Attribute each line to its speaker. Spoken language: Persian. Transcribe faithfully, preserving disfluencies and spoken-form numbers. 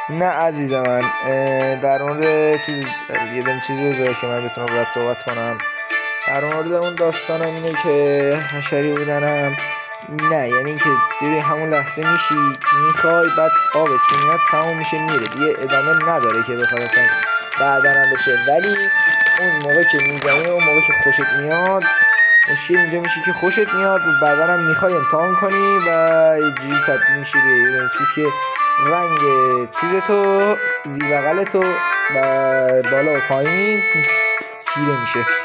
Speaker 1: نه عزیز من، در مورد چیز یه دونه چیزی بذار که من بتونم راحت صحبت کنم. در مورد اون داستانم اینه که حشری بودنم، نه یعنی اینکه ببین همون لحظه میشی میخوای، بعد آبت که میاد تموم میشه میره دیگه، ادامه نداره که بخواد اصلا بعدنم بشه. ولی اون موقع که میزنی، اون موقع که خوشت میاد، مشکل اینجا میشه که خوشت میاد و بعدنم میخوای امتحان کنی و یه جوری تبدیل میشه به یه چیز که رنگ چیز تو زیر بغل تو و بالا و پایین تیره میشه.